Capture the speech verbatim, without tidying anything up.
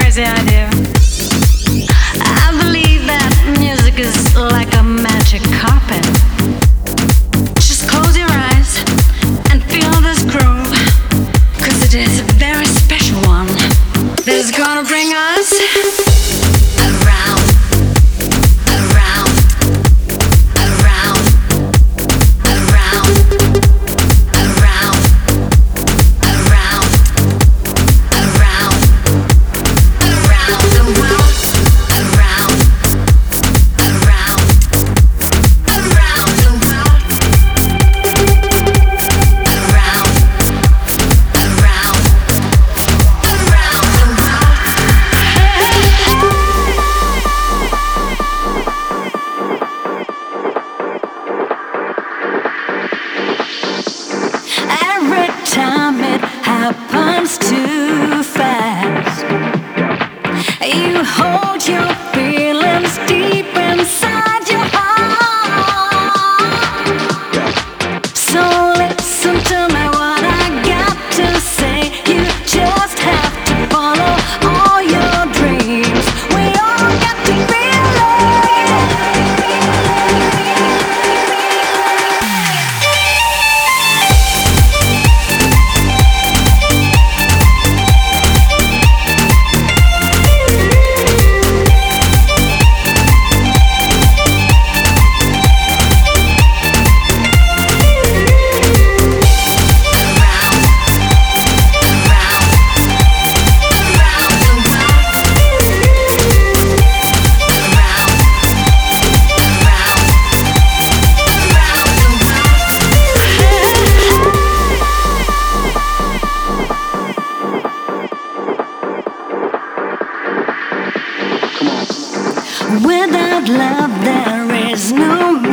crazy idea. I believe that music is like a magic carpet. Just close your eyes and feel this groove, 'cause it is a very special one that's gonna bring us around, around, around, around, around, around, around, around the world, around, around, around the world, around, around, around the world. Every time it happens too fast, you hold your feelings deep inside your heart. So listen to me what I got to say. You just have to follow all your dreams. We all got to Without love, there is no